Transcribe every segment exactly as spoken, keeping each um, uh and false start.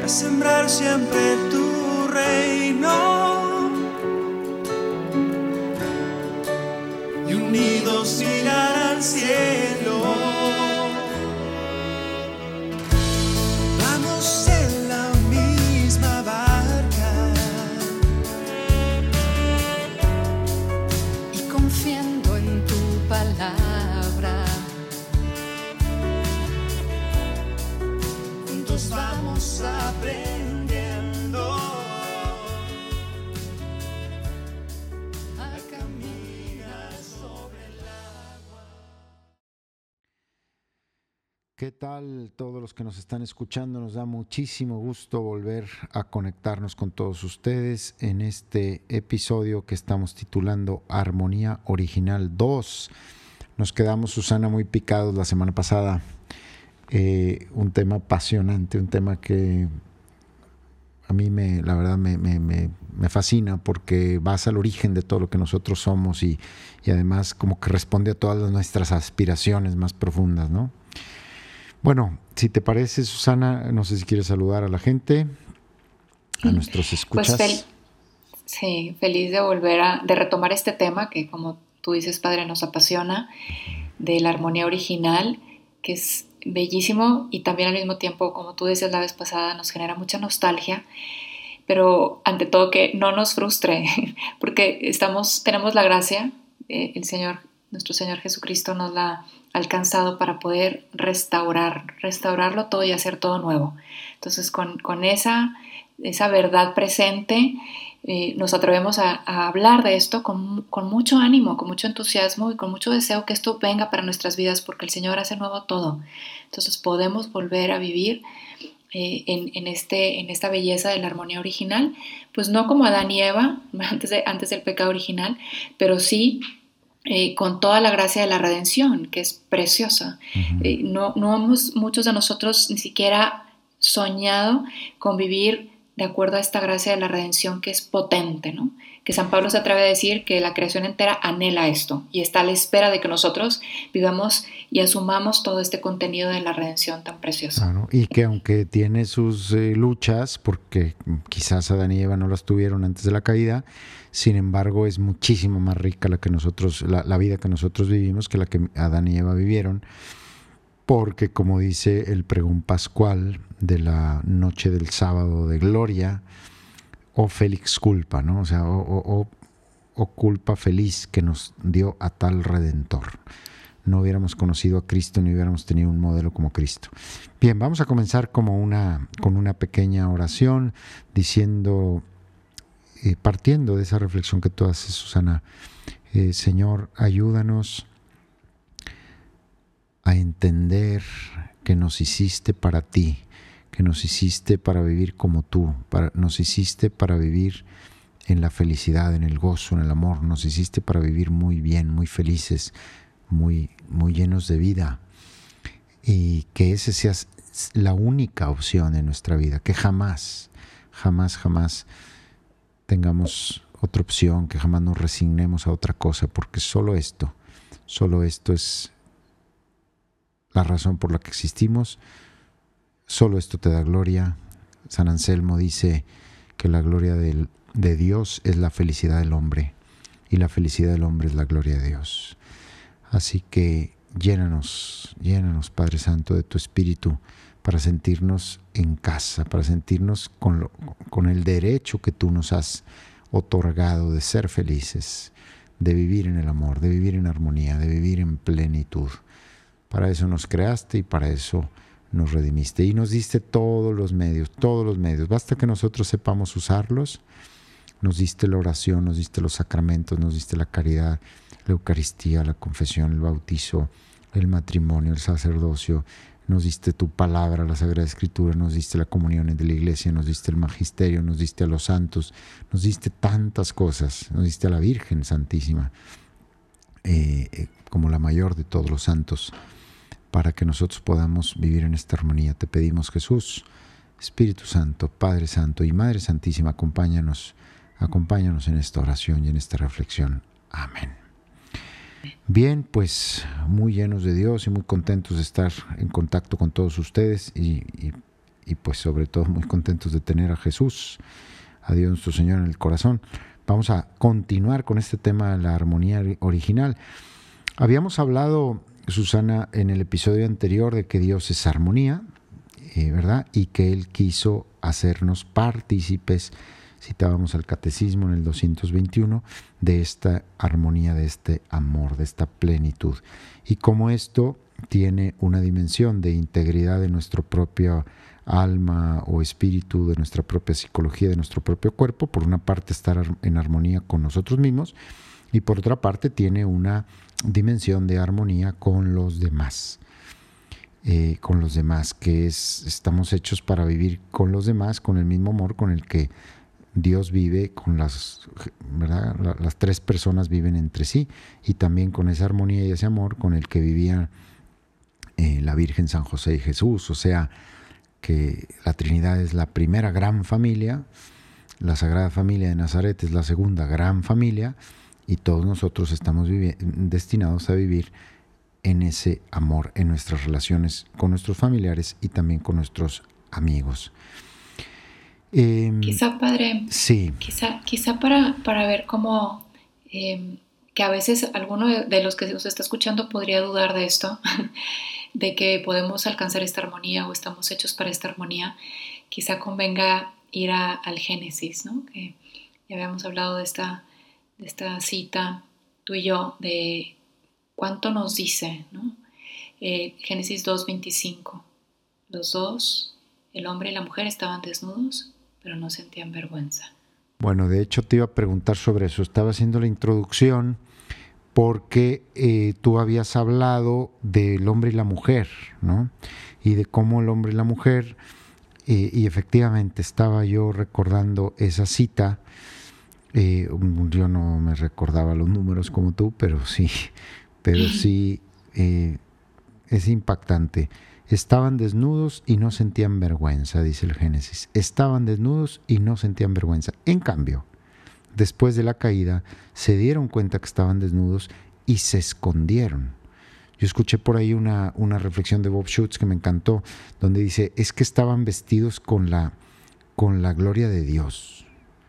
sembrar siempre tu reino y unidos llegar al cielo. Vamos en la misma barca y confiando en tu palabra, juntos vamos aprendiendo a caminar sobre el agua. ¿Qué tal todos los que nos están escuchando? Nos da muchísimo gusto volver a conectarnos con todos ustedes en este episodio que estamos titulando Armonía Original dos. Nos quedamos, Susana, muy picados la semana pasada. Eh, un tema apasionante, un tema que a mí me, la verdad me, me, me, me fascina porque vas al origen de todo lo que nosotros somos y, y además como que responde a todas nuestras aspiraciones más profundas, ¿no? Bueno, si te parece, Susana, no sé si quieres saludar a la gente, a nuestros escuchas. Pues fel- sí, feliz de volver a de retomar este tema que, como tú dices, padre, nos apasiona, de la armonía original, que es bellísimo y también al mismo tiempo, como tú decías la vez pasada, nos genera mucha nostalgia, pero ante todo que no nos frustre, porque estamos, tenemos la gracia, eh, el Señor, nuestro Señor Jesucristo nos la ha alcanzado para poder restaurar, restaurarlo todo y hacer todo nuevo. Entonces, con, con esa, esa verdad presente, eh, nos atrevemos a, a hablar de esto con, con mucho ánimo, con mucho entusiasmo y con mucho deseo que esto venga para nuestras vidas, porque el Señor hace nuevo todo. Entonces, podemos volver a vivir eh, en, en, este, en esta belleza de la armonía original, pues no como Adán y Eva, antes, de, antes del pecado original, pero sí Eh, con toda la gracia de la redención, que es preciosa. Uh-huh. Eh, no, no hemos, muchos de nosotros ni siquiera soñado con vivir de acuerdo a esta gracia de la redención que es potente, ¿no? Que San Pablo se atreve a decir que la creación entera anhela esto y está a la espera de que nosotros vivamos y asumamos todo este contenido de la redención tan preciosa. Claro, y que aunque tiene sus eh, luchas, porque quizás Adán y Eva no las tuvieron antes de la caída, sin embargo es muchísimo más rica la que nosotros, la, la vida que nosotros vivimos que la que Adán y Eva vivieron, porque como dice el pregón pascual de la noche del sábado de gloria, o Félix culpa, ¿no? O sea, o, o, o culpa feliz que nos dio a tal Redentor. No hubiéramos conocido a Cristo ni hubiéramos tenido un modelo como Cristo. Bien, vamos a comenzar como una, con una pequeña oración diciendo, eh, partiendo de esa reflexión que tú haces, Susana, eh, Señor, ayúdanos a entender que nos hiciste para ti, que nos hiciste para vivir como tú, para, nos hiciste para vivir en la felicidad, en el gozo, en el amor, nos hiciste para vivir muy bien, muy felices, muy, muy llenos de vida, y que esa sea la única opción en nuestra vida, que jamás, jamás, jamás tengamos otra opción, que jamás nos resignemos a otra cosa, porque solo esto, solo esto es la razón por la que existimos, solo esto te da gloria. San Anselmo dice que la gloria del, de Dios es la felicidad del hombre, y la felicidad del hombre es la gloria de Dios. Así que llénanos, llénanos, Padre Santo, de tu Espíritu para sentirnos en casa, para sentirnos con, lo, con el derecho que tú nos has otorgado de ser felices, de vivir en el amor, de vivir en armonía, de vivir en plenitud. Para eso nos creaste y para eso nos redimiste. Y nos diste todos los medios, todos los medios. Basta que nosotros sepamos usarlos. Nos diste la oración, nos diste los sacramentos, nos diste la caridad, la Eucaristía, la confesión, el bautizo, el matrimonio, el sacerdocio. Nos diste tu palabra, la Sagrada Escritura, nos diste la comunión de la Iglesia, nos diste el magisterio, nos diste a los santos, nos diste tantas cosas, nos diste a la Virgen Santísima, eh, eh, como la mayor de todos los santos, para que nosotros podamos vivir en esta armonía. Te pedimos, Jesús, Espíritu Santo, Padre Santo y Madre Santísima, acompáñanos, acompáñanos en esta oración y en esta reflexión. Amén. Bien, pues muy llenos de Dios y muy contentos de estar en contacto con todos ustedes y, y y pues sobre todo muy contentos de tener a Jesús, a Dios nuestro Señor en el corazón. Vamos a continuar con este tema de la armonía original. Habíamos hablado, Susana, en el episodio anterior de que Dios es armonía, eh, ¿verdad? Y que Él quiso hacernos partícipes, citábamos al Catecismo en el doscientos veintiuno, de esta armonía, de este amor, de esta plenitud. Y como esto tiene una dimensión de integridad de nuestro propio alma o espíritu, de nuestra propia psicología, de nuestro propio cuerpo, por una parte estar en armonía con nosotros mismos y por otra parte tiene una dimensión de armonía con los demás, eh, con los demás, que es, estamos hechos para vivir con los demás, con el mismo amor con el que Dios vive, con las, ¿verdad? Las tres personas viven entre sí, y también con esa armonía y ese amor con el que vivían eh, la Virgen, San José y Jesús. O sea, que la Trinidad es la primera gran familia, la Sagrada Familia de Nazaret es la segunda gran familia, y todos nosotros estamos destinados a vivir en ese amor, en nuestras relaciones con nuestros familiares y también con nuestros amigos. Eh, quizá, padre, sí. quizá, quizá para, para ver cómo, eh, que a veces alguno de, de los que nos está escuchando podría dudar de esto, de que podemos alcanzar esta armonía o estamos hechos para esta armonía. Quizá convenga ir a, al Génesis, ¿no? Que ya habíamos hablado de esta, de esta cita, tú y yo, de cuánto nos dice, ¿no? Eh, Génesis dos veinticinco. Los dos, el hombre y la mujer, estaban desnudos, pero no sentían vergüenza. Bueno, de hecho te iba a preguntar sobre eso. Estaba haciendo la introducción porque eh, tú habías hablado del hombre y la mujer, ¿no? Y de cómo el hombre y la mujer, eh, y efectivamente estaba yo recordando esa cita. Eh, yo no me recordaba los números como tú, pero sí, pero sí eh, es impactante. Estaban desnudos y no sentían vergüenza, dice el Génesis. Estaban desnudos y no sentían vergüenza. En cambio, después de la caída, se dieron cuenta que estaban desnudos y se escondieron. Yo escuché por ahí una, una reflexión de Bob Schutz que me encantó, donde dice, es que estaban vestidos con la, con la gloria de Dios.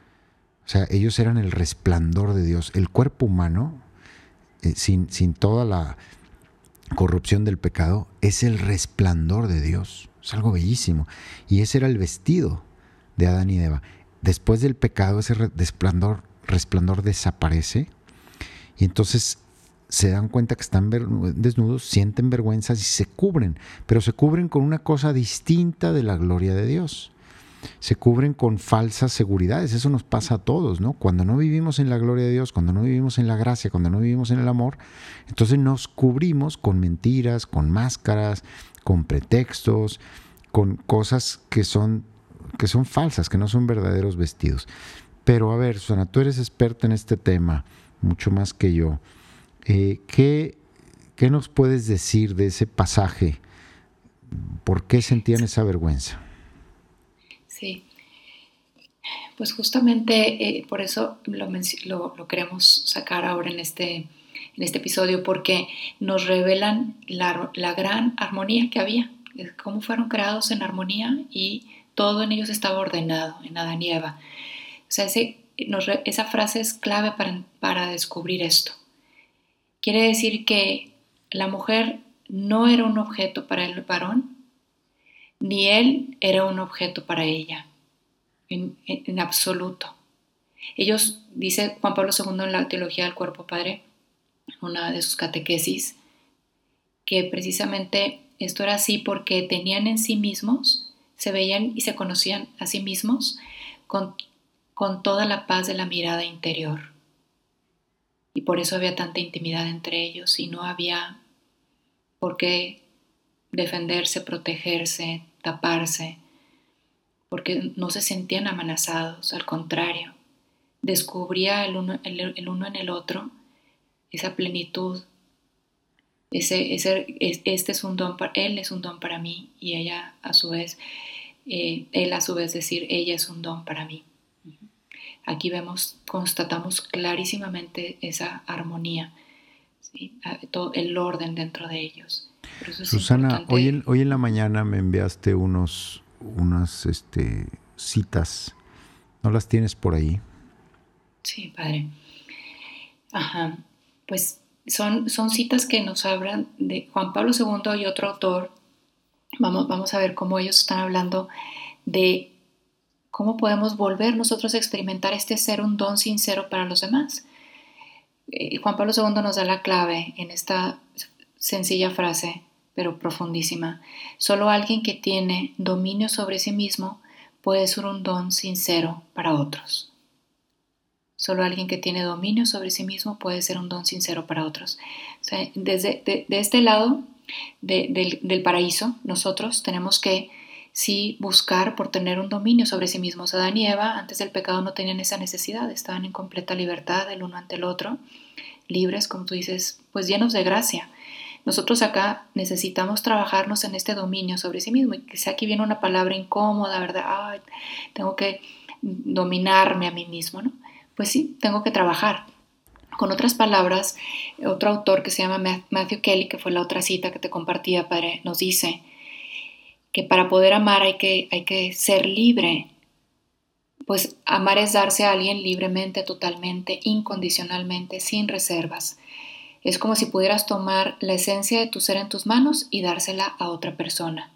O sea, ellos eran el resplandor de Dios. El cuerpo humano, eh, sin, sin toda la corrupción del pecado, es el resplandor de Dios. Es algo bellísimo. Y ese era el vestido de Adán y de Eva. Después del pecado, ese resplandor, resplandor desaparece, y entonces se dan cuenta que están desnudos, sienten vergüenza y se cubren, pero se cubren con una cosa distinta de la gloria de Dios. Se cubren con falsas seguridades. Eso nos pasa a todos, ¿no? Cuando no vivimos en la gloria de Dios, cuando no vivimos en la gracia, cuando no vivimos en el amor, entonces nos cubrimos con mentiras, con máscaras, con pretextos, con cosas que son que son falsas, que no son verdaderos vestidos. Pero a ver, Susana, tú eres experta en este tema, mucho más que yo. Eh, ¿qué, ¿Qué nos puedes decir de ese pasaje? ¿Por qué sentían esa vergüenza? Sí, pues justamente eh, por eso lo, lo, lo queremos sacar ahora en este, en este episodio, porque nos revelan la, la gran armonía que había, cómo fueron creados en armonía y todo en ellos estaba ordenado, en Adán y Eva. O sea, ese, nos, esa frase es clave para, para descubrir esto. Quiere decir que la mujer no era un objeto para el varón, ni él era un objeto para ella, en, en, en absoluto. Ellos, dice Juan Pablo segundo en la Teología del Cuerpo, Padre, una de sus catequesis, que precisamente esto era así porque tenían en sí mismos, se veían y se conocían a sí mismos con, con toda la paz de la mirada interior. Y por eso había tanta intimidad entre ellos y no había por qué defenderse, protegerse, taparse, porque no se sentían amenazados, al contrario, descubría el uno, el, el uno en el otro esa plenitud, ese, ese, este es un don para, él es un don para mí y ella a su vez, eh, él a su vez decir, ella es un don para mí. Aquí vemos, constatamos clarísimamente esa armonía, ¿sí? Todo el orden dentro de ellos. Por eso es Susana, importante. hoy en, hoy en la mañana me enviaste unos, unas este, citas. ¿No las tienes por ahí? Sí, padre. Ajá. Pues son, son citas que nos hablan de Juan Pablo segundo y otro autor. Vamos, vamos a ver cómo ellos están hablando de cómo podemos volver nosotros a experimentar este ser un don sincero para los demás. Eh, Juan Pablo segundo nos da la clave en esta sencilla frase, pero profundísima. Solo alguien que tiene dominio sobre sí mismo puede ser un don sincero para otros. Solo alguien que tiene dominio sobre sí mismo puede ser un don sincero para otros. O sea, desde de, de este lado de, de, del paraíso, nosotros tenemos que sí buscar por tener un dominio sobre sí mismos. Adán y Eva antes del pecado no tenían esa necesidad, estaban en completa libertad el uno ante el otro, libres, como tú dices, pues llenos de gracia. Nosotros acá necesitamos trabajarnos en este dominio sobre sí mismo, y quizá aquí viene una palabra incómoda, ¿verdad? Ay, tengo que dominarme a mí mismo, ¿no? Pues sí, tengo que trabajar. Con otras palabras, otro autor que se llama Matthew Kelly, que fue la otra cita que te compartía, padre, nos dice que para poder amar hay que, hay que ser libre. Pues amar es darse a alguien libremente, totalmente, incondicionalmente, sin reservas. Es como si pudieras tomar la esencia de tu ser en tus manos y dársela a otra persona.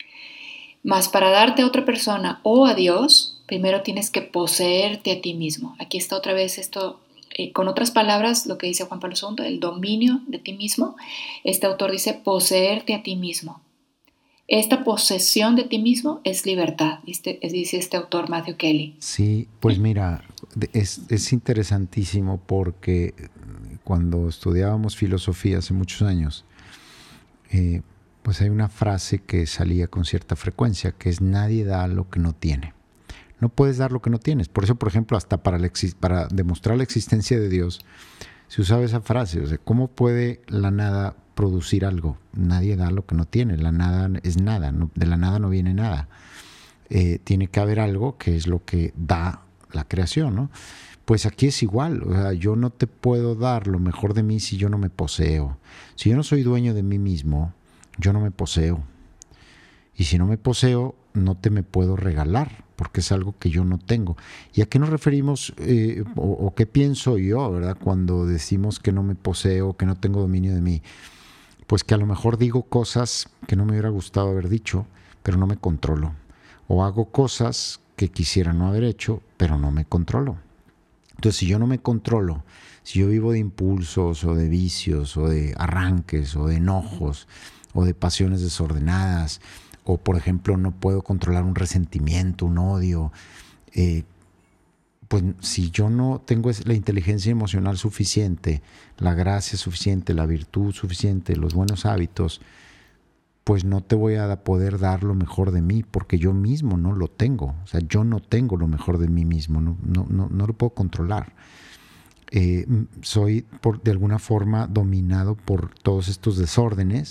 Mas para darte a otra persona o a Dios, primero tienes que poseerte a ti mismo. Aquí está otra vez esto, eh, con otras palabras, lo que dice Juan Pablo segundo, el dominio de ti mismo. Este autor dice poseerte a ti mismo. Esta posesión de ti mismo es libertad, dice, dice este autor Matthew Kelly. Sí, pues mira, es, es interesantísimo porque cuando estudiábamos filosofía hace muchos años, eh, pues hay una frase que salía con cierta frecuencia, que es nadie da lo que no tiene. No puedes dar lo que no tienes. Por eso, por ejemplo, hasta para, la, para demostrar la existencia de Dios, se usaba esa frase. O sea, ¿cómo puede la nada producir algo? Nadie da lo que no tiene. La nada es nada. No, de la nada no viene nada. Eh, tiene que haber algo que es lo que da la creación, ¿no? Pues aquí es igual. O sea, yo no te puedo dar lo mejor de mí si yo no me poseo. Si yo no soy dueño de mí mismo, yo no me poseo. Y si no me poseo, no te me puedo regalar, porque es algo que yo no tengo. ¿Y a qué nos referimos eh, o, o qué pienso yo, verdad, cuando decimos que no me poseo, que no tengo dominio de mí? Pues que a lo mejor digo cosas que no me hubiera gustado haber dicho, pero no me controlo. O hago cosas que quisiera no haber hecho, pero no me controlo. Entonces, si yo no me controlo, si yo vivo de impulsos o de vicios o de arranques o de enojos o de pasiones desordenadas, o por ejemplo no puedo controlar un resentimiento, un odio, eh, pues si yo no tengo la inteligencia emocional suficiente, la gracia suficiente, la virtud suficiente, los buenos hábitos, pues no te voy a poder dar lo mejor de mí, porque yo mismo no lo tengo. O sea, yo no tengo lo mejor de mí mismo, no, no, no, no lo puedo controlar. Eh, soy por, de alguna forma dominado por todos estos desórdenes,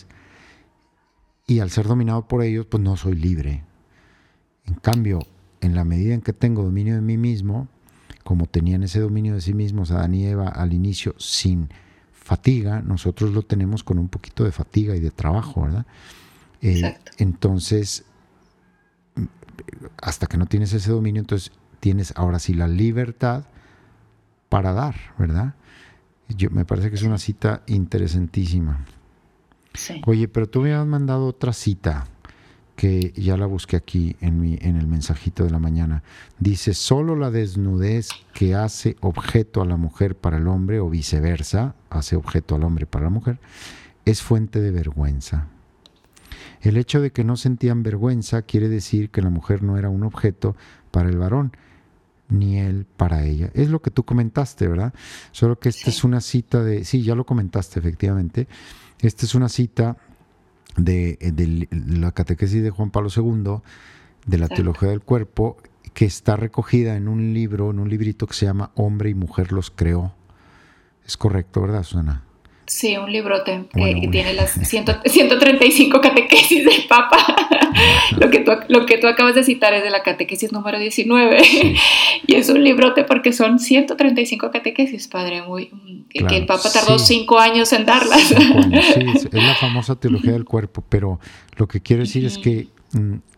y al ser dominado por ellos, pues no soy libre. En cambio, en la medida en que tengo dominio de mí mismo, como tenían ese dominio de sí mismos Adán y Eva al inicio, sin fatiga, nosotros lo tenemos con un poquito de fatiga y de trabajo, ¿verdad? Eh, entonces, hasta que no tienes ese dominio, entonces tienes ahora sí la libertad para dar, ¿verdad? Yo, me parece que es una cita interesantísima. Sí. Oye, pero tú me has mandado otra cita que ya la busqué aquí en, mi, en el mensajito de la mañana. Dice, solo la desnudez que hace objeto a la mujer para el hombre, o viceversa, hace objeto al hombre para la mujer, es fuente de vergüenza. El hecho de que no sentían vergüenza quiere decir que la mujer no era un objeto para el varón, ni él para ella. Es lo que tú comentaste, ¿verdad? Solo que esta sí. es una cita de... Sí, ya lo comentaste, efectivamente. Esta es una cita de, de la catequesis de Juan Pablo segundo, de la Exacto. Teología del Cuerpo, que está recogida en un libro, en un librito que se llama Hombre y Mujer los creó. Es correcto, ¿verdad, Susana? Sí, un librote que, bueno, que un... tiene las ciento treinta y cinco catequesis del Papa. lo, que tú, lo que tú acabas de citar es de la catequesis número diecinueve. Sí. Y es un librote porque son ciento treinta y cinco catequesis, padre. Muy, claro, que el Papa tardó sí. cinco años en darlas. Cinco años, sí, es, es la famosa teología del cuerpo, pero lo que quiero decir uh-huh. es que mm,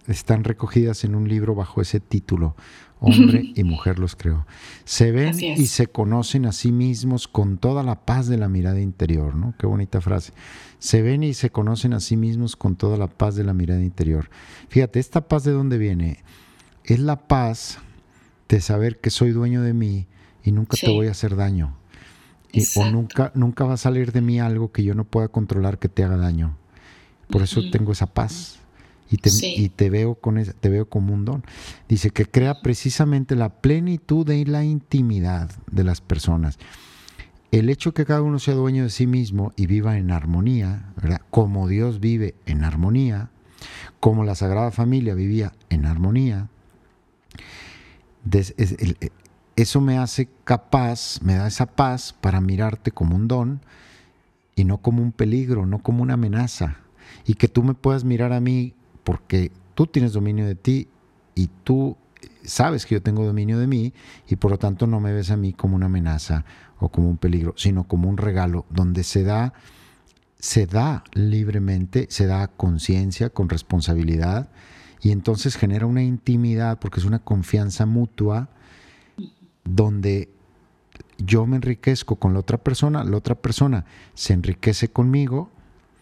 están recogidas en un libro bajo ese título, Hombre y Mujer los creó. Se ven y se conocen a sí mismos con toda la paz de la mirada interior, ¿no? Qué bonita frase. Se ven y se conocen a sí mismos con toda la paz de la mirada interior. Fíjate, ¿esta paz de dónde viene? Es la paz de saber que soy dueño de mí y nunca sí. te voy a hacer daño. Y, o nunca, nunca va a salir de mí algo que yo no pueda controlar que te haga daño. Por eso uh-huh. tengo esa paz. Y te, sí. y te veo con esa, te veo como un don. Dice que crea precisamente la plenitud de la intimidad de las personas. El hecho que cada uno sea dueño de sí mismo y viva en armonía, ¿verdad? Como Dios vive en armonía, como la Sagrada Familia vivía en armonía, des, es, el, eso me hace capaz, me da esa paz para mirarte como un don y no como un peligro, no como una amenaza. Y que tú me puedas mirar a mí porque tú tienes dominio de ti y tú sabes que yo tengo dominio de mí y por lo tanto no me ves a mí como una amenaza o como un peligro, sino como un regalo donde se da, se da libremente, se da conciencia, con responsabilidad y entonces genera una intimidad porque es una confianza mutua donde yo me enriquezco con la otra persona, la otra persona se enriquece conmigo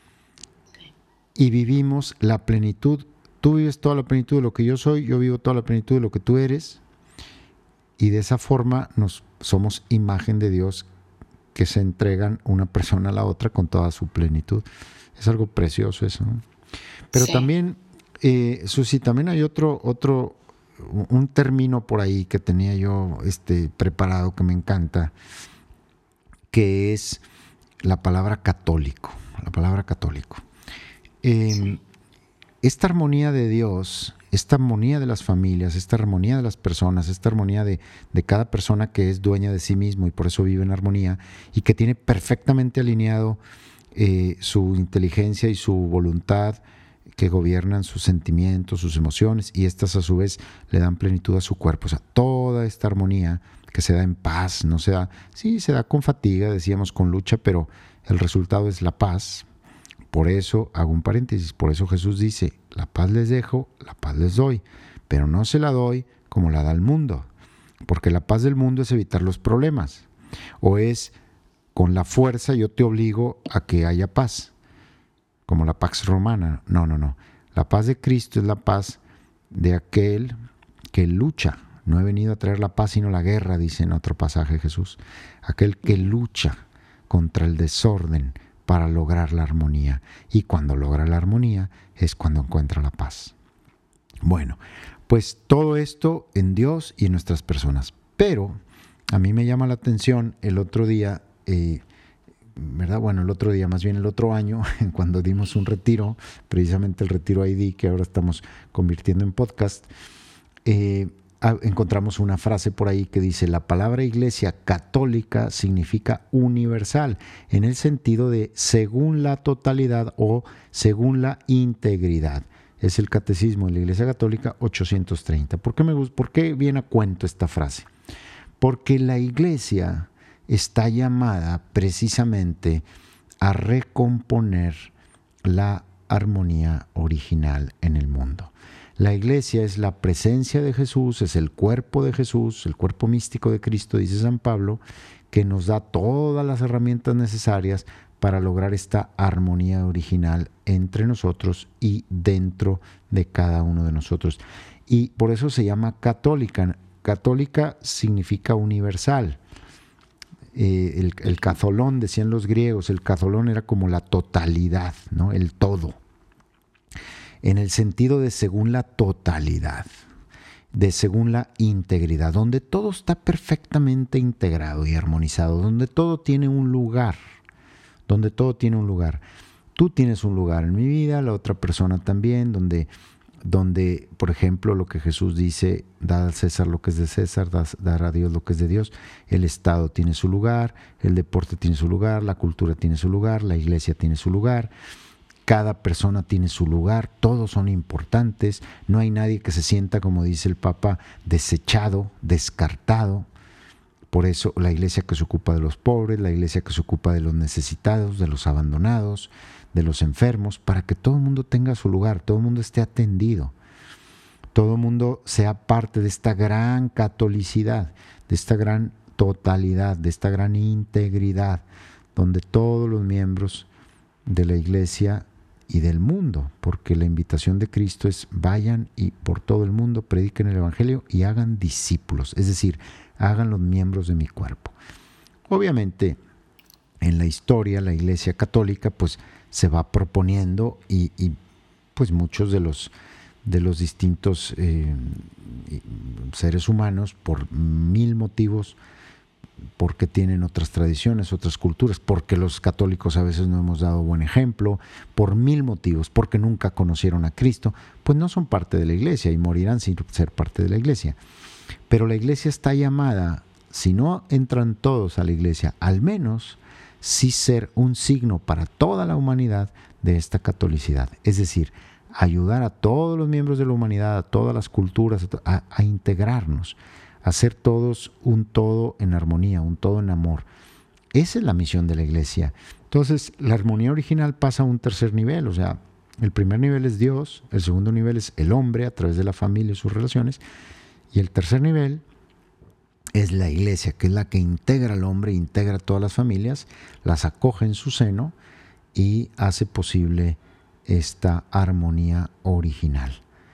y vivimos la plenitud. Tú vives toda la plenitud de lo que yo soy, yo vivo toda la plenitud de lo que tú eres y de esa forma nos somos imagen de Dios que se entregan una persona a la otra con toda su plenitud. Es algo precioso eso, ¿no? Pero sí. también, eh, Susi, también hay otro, otro, un término por ahí que tenía yo este, preparado que me encanta, que es la palabra católico, la palabra católico. Eh, sí. Esta armonía de Dios, esta armonía de las familias, esta armonía de las personas, esta armonía de, de cada persona que es dueña de sí mismo y por eso vive en armonía y que tiene perfectamente alineado eh, su inteligencia y su voluntad que gobiernan sus sentimientos, sus emociones y estas a su vez le dan plenitud a su cuerpo. O sea, toda esta armonía que se da en paz, no se da, sí se da con fatiga, decíamos con lucha, pero el resultado es la paz. Por eso, hago un paréntesis, por eso Jesús dice, la paz les dejo, la paz les doy, pero no se la doy como la da el mundo, porque la paz del mundo es evitar los problemas, o es con la fuerza yo te obligo a que haya paz, como la Pax Romana. No, no, no. La paz de Cristo es la paz de aquel que lucha. No he venido a traer la paz sino la guerra, dice en otro pasaje Jesús. Aquel que lucha contra el desorden para lograr la armonía. Y cuando logra la armonía es cuando encuentra la paz. Bueno, pues todo esto en Dios y en nuestras personas. Pero a mí me llama la atención el otro día, eh, ¿verdad? Bueno, el otro día, más bien el otro año, cuando dimos un retiro, precisamente el retiro I D que ahora estamos convirtiendo en podcast, eh, encontramos una frase por ahí que dice: la palabra iglesia católica significa universal, en el sentido de según la totalidad o según la integridad. Es el Catecismo de la Iglesia Católica ochocientos treinta. ¿Por qué, me gusta, ¿Por qué viene a cuento esta frase? Porque la iglesia está llamada precisamente a recomponer la armonía original en el mundo. La iglesia es la presencia de Jesús, es el cuerpo de Jesús, el cuerpo místico de Cristo, dice San Pablo, que nos da todas las herramientas necesarias para lograr esta armonía original entre nosotros y dentro de cada uno de nosotros. Y por eso se llama católica. Católica significa universal. Eh, el, el catholón, decían los griegos, el catholón era como la totalidad, ¿no? El todo. En el sentido de según la totalidad, de según la integridad, donde todo está perfectamente integrado y armonizado, donde todo tiene un lugar, donde todo tiene un lugar. Tú tienes un lugar en mi vida, la otra persona también, donde, donde por ejemplo, lo que Jesús dice, dar al César lo que es de César, dar a Dios lo que es de Dios. El Estado tiene su lugar, el deporte tiene su lugar, la cultura tiene su lugar, la iglesia tiene su lugar. Cada persona tiene su lugar, todos son importantes, no hay nadie que se sienta, como dice el Papa, desechado, descartado. Por eso la iglesia que se ocupa de los pobres, la iglesia que se ocupa de los necesitados, de los abandonados, de los enfermos, para que todo el mundo tenga su lugar, todo el mundo esté atendido. todo el mundo sea parte de esta gran catolicidad, de esta gran totalidad, de esta gran integridad, donde todos los miembros de la iglesia y del mundo, porque la invitación de Cristo es vayan y por todo el mundo prediquen el evangelio y hagan discípulos, es decir, hagan los miembros de mi cuerpo. Obviamente, en la historia, la iglesia católica pues se va proponiendo y, y pues muchos de los, de los distintos eh, seres humanos, por mil motivos, porque tienen otras tradiciones, otras culturas, porque los católicos a veces no hemos dado buen ejemplo, por mil motivos, porque nunca conocieron a Cristo, pues no son parte de la iglesia y morirán sin ser parte de la iglesia. Pero la iglesia está llamada, si no entran todos a la iglesia, al menos sí ser un signo para toda la humanidad de esta catolicidad. Es decir, ayudar a todos los miembros de la humanidad, a todas las culturas, a, a integrarnos, a ser todos un todo en armonía, un todo en amor. Esa es la misión de la iglesia. Entonces, la armonía original pasa a un tercer nivel, o sea, el primer nivel es Dios, el segundo nivel es el hombre a través de la familia y sus relaciones, y el tercer nivel es la iglesia, que es la que integra al hombre, integra a todas las familias, las acoge en su seno y hace posible esta armonía original.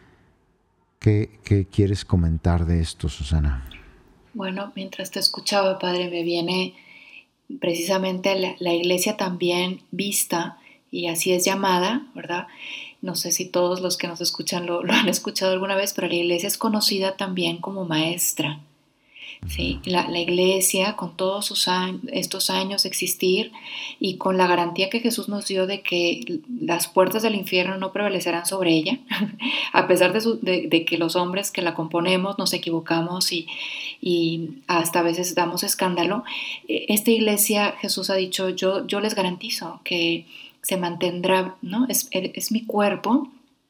¿Qué, qué quieres comentar de esto, Susana? Bueno, mientras te escuchaba, Padre, me viene precisamente la, la iglesia también vista, y así es llamada, ¿verdad? No sé si todos los que nos escuchan lo, lo han escuchado alguna vez, pero la iglesia es conocida también como maestra. Sí, la, la iglesia, con todos sus años, estos años de existir y con la garantía que Jesús nos dio de que las puertas del infierno no prevalecerán sobre ella, a pesar de, su, de, de que los hombres que la componemos nos equivocamos y, y hasta a veces damos escándalo, esta iglesia, Jesús ha dicho, yo, yo les garantizo que se mantendrá, ¿no? Es, es mi cuerpo.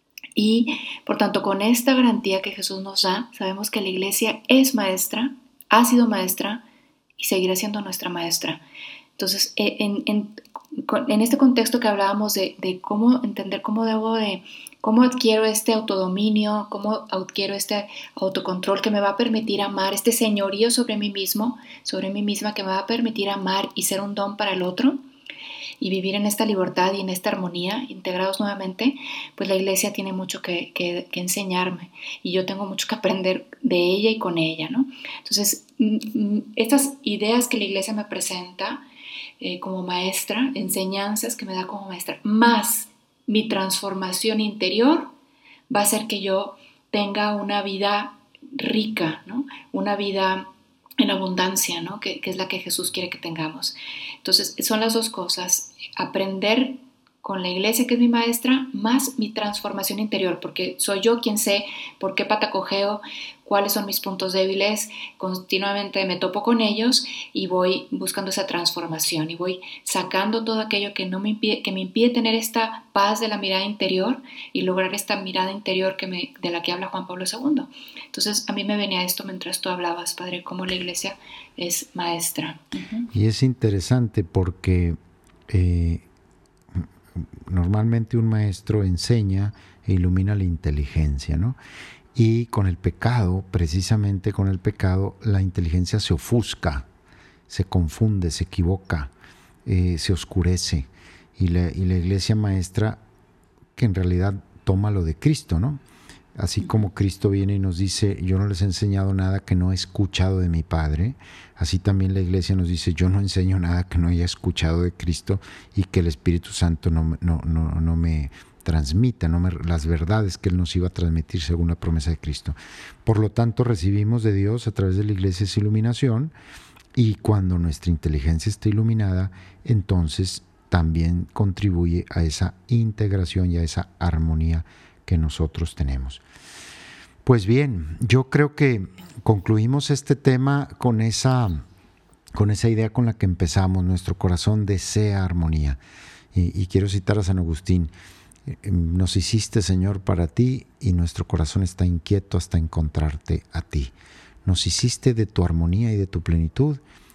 Y por tanto, con esta garantía que Jesús nos da, sabemos que la iglesia es maestra, ha sido maestra y seguirá siendo nuestra maestra. Entonces, en, en, en este contexto que hablábamos de, de cómo entender cómo debo de, cómo adquiero este autodominio, cómo adquiero este autocontrol que me va a permitir amar, este señorío sobre mí mismo, sobre mí misma, que me va a permitir amar y ser un don para el otro, y vivir en esta libertad y en esta armonía, integrados nuevamente, pues la iglesia tiene mucho que, que, que enseñarme y yo tengo mucho que aprender de ella y con ella, ¿no? Entonces, estas ideas que la iglesia me presenta eh, como maestra, enseñanzas que me da como maestra, más mi transformación interior, va a hacer que yo tenga una vida rica, ¿no? Una vida en abundancia, ¿no? Que, que es la que Jesús quiere que tengamos. Entonces, son las dos cosas, aprender con la iglesia, que es mi maestra, más mi transformación interior, porque soy yo quien sé por qué patacojeo, cuáles son mis puntos débiles, continuamente me topo con ellos y voy buscando esa transformación y voy sacando todo aquello que, no me, impide, que me impide tener esta paz de la mirada interior y lograr esta mirada interior que me, de la que habla Juan Pablo segundo. Entonces, a mí me venía esto mientras tú hablabas, Padre, cómo la iglesia es maestra. Uh-huh. Y es interesante porque eh, normalmente un maestro enseña e ilumina la inteligencia, ¿no? Y con el pecado, precisamente con el pecado, la inteligencia se ofusca, se confunde, se equivoca, eh, se oscurece. Y la, y la iglesia maestra, que en realidad toma lo de Cristo, ¿no? Así como Cristo viene y nos dice, yo no les he enseñado nada que no he escuchado de mi Padre, así también la iglesia nos dice, yo no enseño nada que no haya escuchado de Cristo y que el Espíritu Santo no, no, no, no me transmita no me, las verdades que Él nos iba a transmitir según la promesa de Cristo. Por lo tanto, recibimos de Dios a través de la iglesia esa iluminación, y cuando nuestra inteligencia está iluminada, entonces también contribuye a esa integración y a esa armonía que nosotros tenemos. Pues bien, yo creo que concluimos este tema con esa, con esa idea con la que empezamos. Nuestro corazón desea armonía. Y, y quiero citar a San Agustín: nos hiciste, Señor, para ti, y nuestro corazón está inquieto hasta encontrarte a ti. Nos hiciste de tu armonía y de tu plenitud,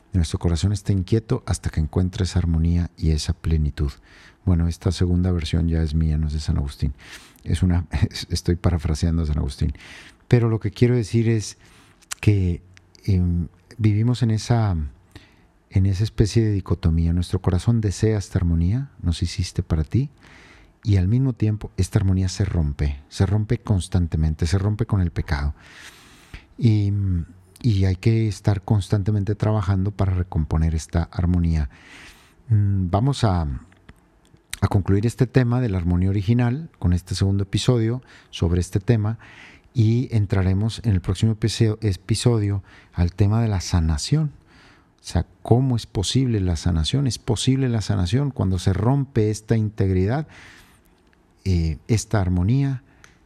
Nuestro corazón está inquieto hasta que encuentra esa armonía y esa plenitud. Bueno, esta segunda versión ya es mía, no es de San Agustín. Es una, estoy parafraseando a San Agustín. Pero lo que quiero decir es que eh, vivimos en esa, en esa especie de dicotomía. Nuestro corazón desea esta armonía, nos hiciste para ti, y al mismo tiempo esta armonía se rompe, se rompe constantemente, se rompe con el pecado. Y, y hay que estar constantemente trabajando para recomponer esta armonía. Vamos a, a concluir este tema de la armonía original con este segundo episodio sobre este tema, y entraremos en el próximo episodio al tema de la sanación. O sea, ¿cómo es posible la sanación? Es posible la sanación cuando se rompe esta integridad, eh, esta armonía.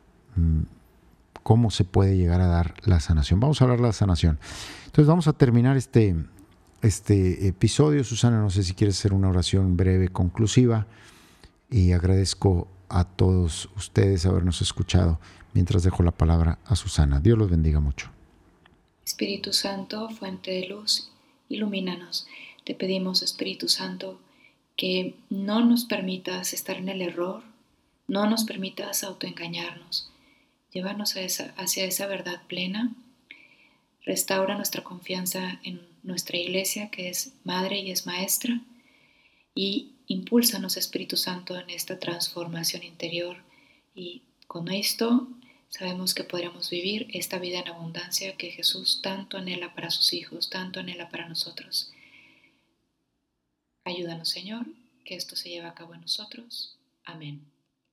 ¿Cómo se puede llegar a dar la sanación? Vamos a hablar de la sanación. Entonces vamos a terminar este, este episodio. Susana, no sé si quieres hacer una oración breve, conclusiva. Y agradezco a todos ustedes habernos escuchado mientras dejo la palabra a Susana. Dios los bendiga mucho. Espíritu Santo, fuente de luz, ilumínanos. Te pedimos, Espíritu Santo, que no nos permitas estar en el error, no nos permitas autoengañarnos. Llévanos a esa, hacia esa verdad plena. Restaura nuestra confianza en nuestra iglesia, que es madre y es maestra. Y impúlsanos, Espíritu Santo, en esta transformación interior. Y con esto sabemos que podremos vivir esta vida en abundancia que Jesús tanto anhela para sus hijos, tanto anhela para nosotros. Ayúdanos, Señor, que esto se lleve a cabo en nosotros. Amén.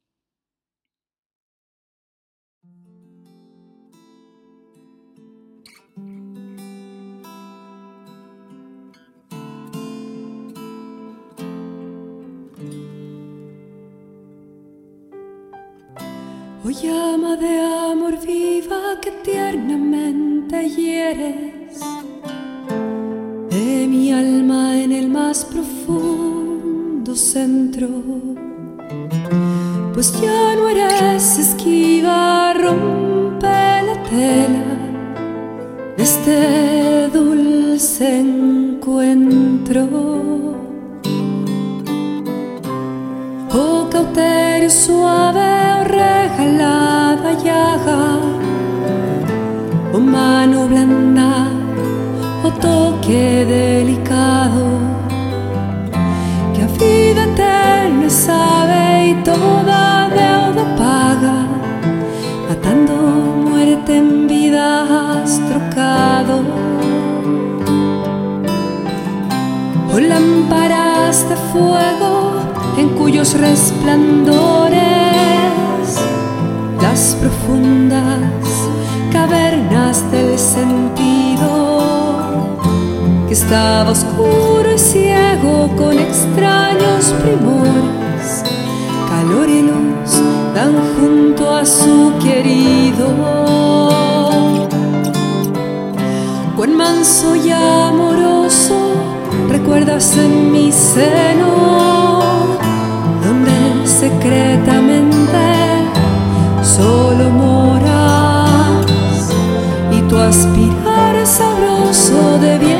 Oh llama de amor viva que tiernamente hieres de mi alma en el más profundo centro, pues ya no eres esquiva, rompe la tela de este dulce encuentro. Oh cauterio suave, oh regalada llaga, oh mano blanda, oh toque delicado, que a vida eterna sabe y toda deuda paga, matando muerte en vida has trocado. Oh lámparas de fuego en cuyos resplandores las profundas cavernas del sentido, que estaba oscuro y ciego con extraños primores, calor y luz dan junto a su querido. Cuán manso y amoroso recuerdas en mi seno, donde secretamente solo moras, y tu aspirar sabroso de bien